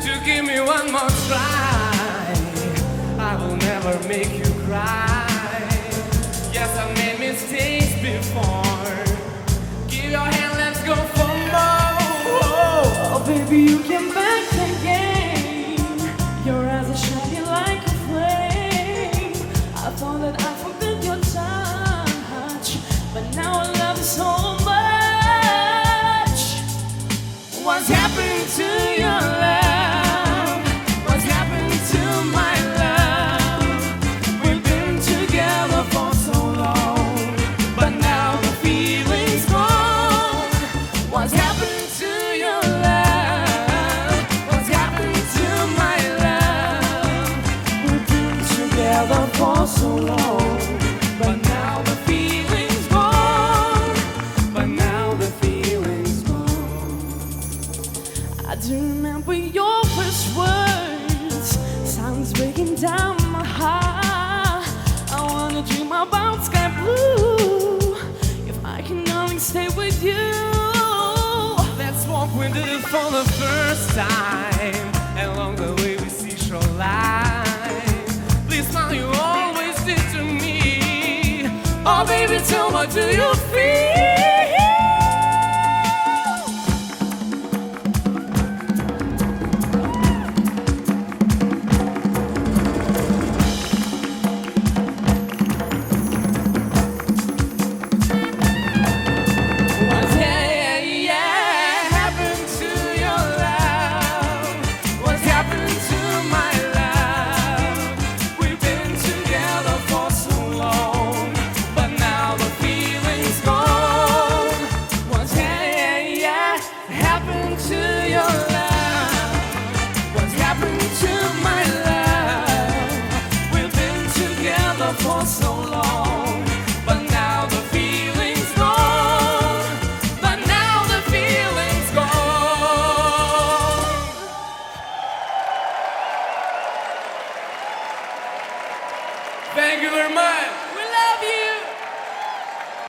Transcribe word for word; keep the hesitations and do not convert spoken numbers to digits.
you give me one more try? I will never make you cry. Yes, I've made mistakes before. Give your hand, let's go for more. Oh, baby, you came back again. Your eyes are shining like a flame. I thought that I forgot your touch, but now I love you so much. What's happened to your love? What's happened to my love? We've been together for so long, but now the feeling's gone. What's happened to your love? What's happened to my love? We've been together for so long, But now the feeling's gone. But now the feeling's gone. I do remember your first words. Sounds breaking down my heart. I wanna dream about sky blue. If I can only stay with you. Let's walk with it for the first time, and along the way we see shoreline. Please smile, you always did to me. Oh baby, tell what do you feel? What's yeah, yeah, happened to your love? What's happened to my love? We've been together for so long, but now the feeling's gone. What's yeah, yeah, happened to your love?